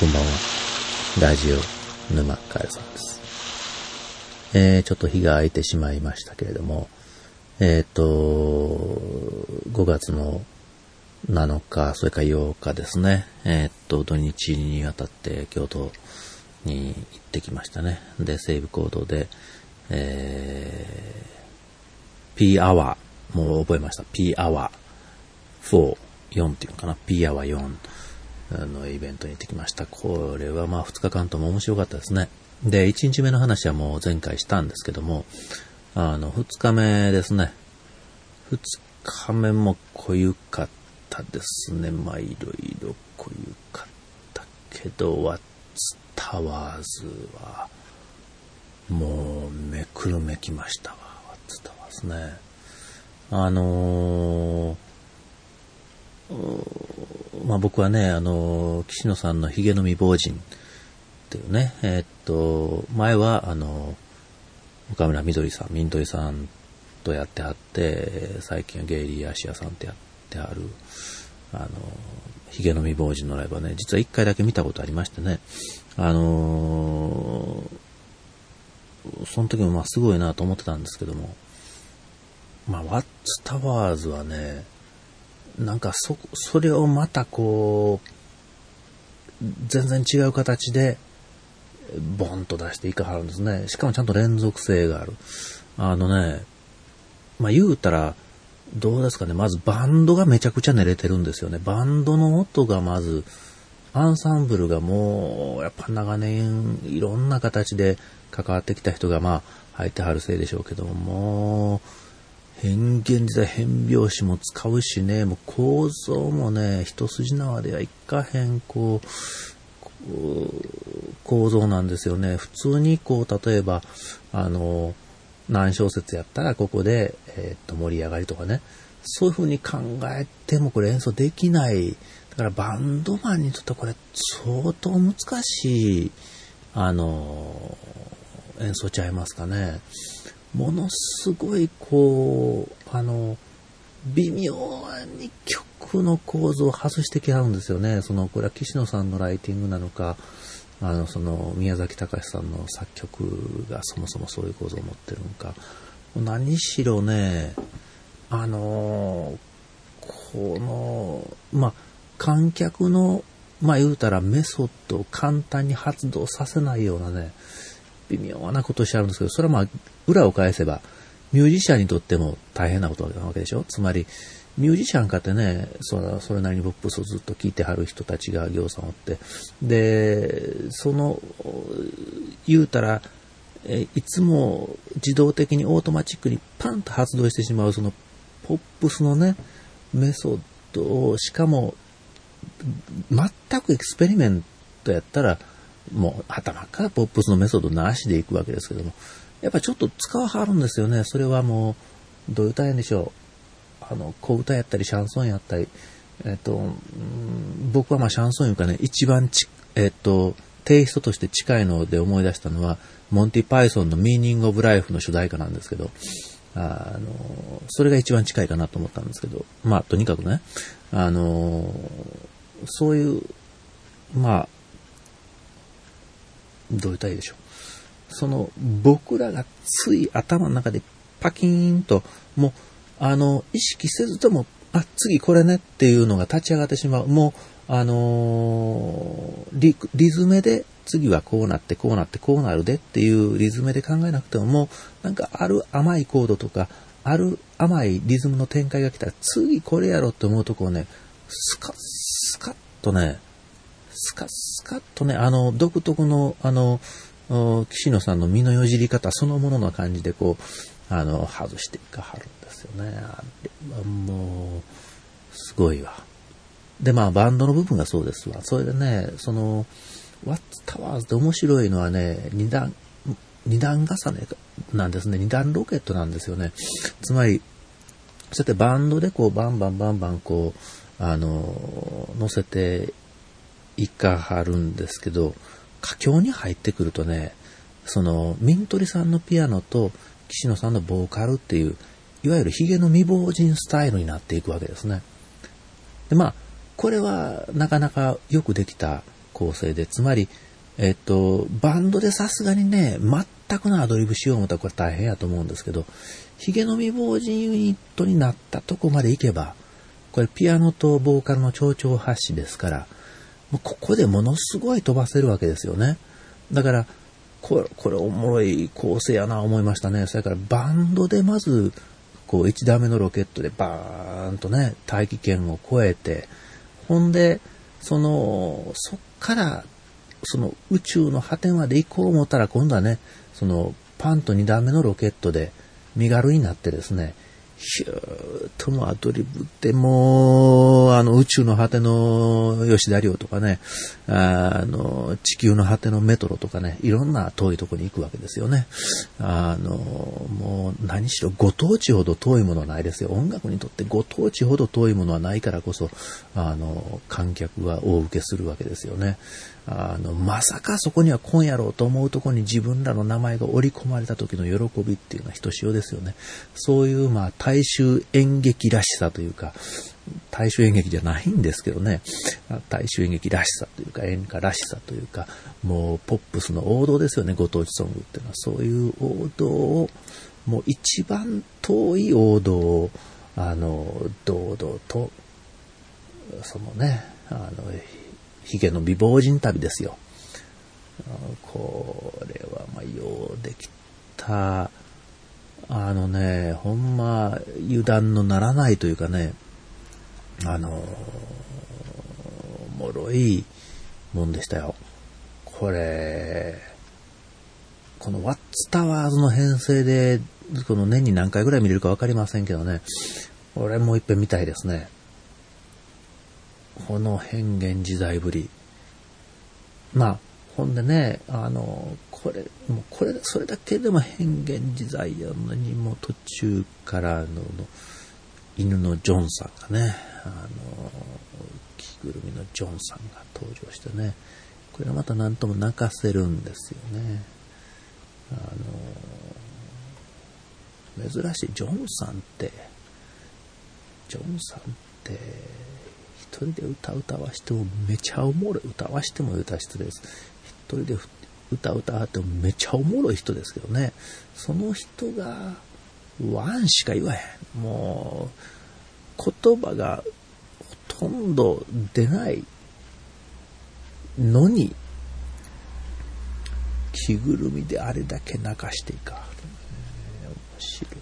こんばんは。ラジオ沼カエルさんです。ちょっと日が空いてしまいましたけれども、5月の7日、それから8日ですね。土日にわたって京都に行ってきましたね。で、西武講堂で、P アワー、もう覚えました。P アワー4っていうのかな。P アワー4のイベントに行ってきました。これは2日間とも面白かったですね。で、1日目の話はもう前回したんですけども、2日目ですね。2日目も濃ゆかったですね。いろいろ濃ゆかったけど、ワッツタワーズは、もうめくるめきましたわ。ワッツタワーズね。僕はね、岸野さんのヒゲの未亡人っていうね、前は、岡村みどりさんとやってはって、最近はゲイリー・アシアさんとやってはる、ヒゲの未亡人のライブはね、実は1回だけ見たことありましてね、その時もすごいなと思ってたんですけども、ワッツタワーズはね、なんかそれをまた全然違う形でボンと出していかはるんですね。しかもちゃんと連続性がある。言うたらどうですかね。まずバンドがめちゃくちゃ練れてるんですよね。バンドの音がまず、アンサンブルがもうやっぱ長年いろんな形で関わってきた人が入ってはるせいでしょうけども、変幻自在変拍子も使うしね、もう構造もね、一筋縄ではいかへん構造なんですよね。普通に例えば何小節やったらここで、盛り上がりとかね、そういう風に考えてもこれ演奏できない。だからバンドマンにとってこれ相当難しい演奏ちゃいますかね。ものすごい微妙に曲の構造を外してきはるんですよね。これは岸野さんのライティングなのか、宮崎隆さんの作曲がそもそもそういう構造を持ってるのか。何しろね、観客の、言うたらメソッドを簡単に発動させないようなね、微妙なことをしてあるんですけど、それは裏を返せば、ミュージシャンにとっても大変なことなわけでしょ。つまり、ミュージシャンかってね、それなりにポップスをずっと聴いてはる人たちが行さんおって、で、言うたら、いつも自動的にオートマチックにパンと発動してしまう、ポップスのね、メソッドを、しかも、全くエクスペリメントやったら、もう頭からポップスのメソッドなしでいくわけですけども、やっぱちょっと使わはるんですよね。それはもうどういう歌やんでしょう。小歌やったりシャンソンやったり、僕はシャンソンいうかね、一番テイストとして近いので思い出したのはモンティ・パイソンのミーニング・オブ・ライフの主題歌なんですけど、それが一番近いかなと思ったんですけど、とにかくね、そういうどう言ったらいいでしょう。僕らがつい頭の中でパキーンと、もう、意識せずとも、次これねっていうのが立ち上がってしまう。もう、リズムで、次はこうなってこうなってこうなるでっていうリズムで考えなくても、もう、なんかある甘いコードとか、ある甘いリズムの展開が来たら、次これやろって思うとこをね、スカッとね、独特の、岸野さんの身のよじり方そのものの感じで外していかはるんですよね。あれはもう、すごいわ。で、バンドの部分がそうですわ。それでね、ワッツタワーズで面白いのはね、二段重ねなんですね。二段ロケットなんですよね。つまり、そうやってバンドでバンバン乗せていかはるんですけど、佳境に入ってくるとね、ミントリさんのピアノと岸野さんのボーカルっていう、いわゆるヒゲの未亡人スタイルになっていくわけですね。で、これはなかなかよくできた構成で、つまり、バンドでさすがにね、全くのアドリブしよう思ったらこれ大変やと思うんですけど、ヒゲの未亡人ユニットになったとこまで行けば、これピアノとボーカルの丁々発止ですから、もうここでものすごい飛ばせるわけですよね。だから、これおもろい構成やな思いましたね。それからバンドでまず、こう1段目のロケットでバーンとね、大気圏を越えて、ほんで、そっから、宇宙の果てまで行こう思ったら今度はね、パンと2段目のロケットで身軽になってですね、ヒューッともアドリブってもう、宇宙の果ての吉田寮とかね、地球の果てのメトロとかね、いろんな遠いところに行くわけですよね。もう何しろご当地ほど遠いものはないですよ。音楽にとってご当地ほど遠いものはないからこそ、観客が大受けするわけですよね。まさかそこには来んやろうと思うところに自分らの名前が織り込まれた時の喜びっていうのはひとしおですよね。そういう大衆演劇らしさというか、大衆演劇じゃないんですけどね、大衆演劇らしさというか演歌らしさというか、もうポップスの王道ですよね、ご当地ソングっていうのは。そういう王道を、もう一番遠い王道を堂々とヒゲの未亡人旅ですよ。これはようできた、ほんま油断のならないというかね、もろいもんでしたよ。このワッツタワーズの編成で、この年に何回ぐらい見れるかわかりませんけどね、これもう一遍見たいですね。この変幻自在ぶり。ほんでね、それだけでも変幻自在やのに、もう途中から犬のジョンさんがね、着ぐるみのジョンさんが登場してね、これがまた何とも泣かせるんですよね。珍しい。ジョンさんって一人で歌わしてもめちゃおもろい。歌わしても歌失礼です。一人で歌ってもめちゃおもろい人ですけどね。その人がワンしか言わへん。もう言葉がほとんど出ないのに、着ぐるみであれだけ泣かしていか。面白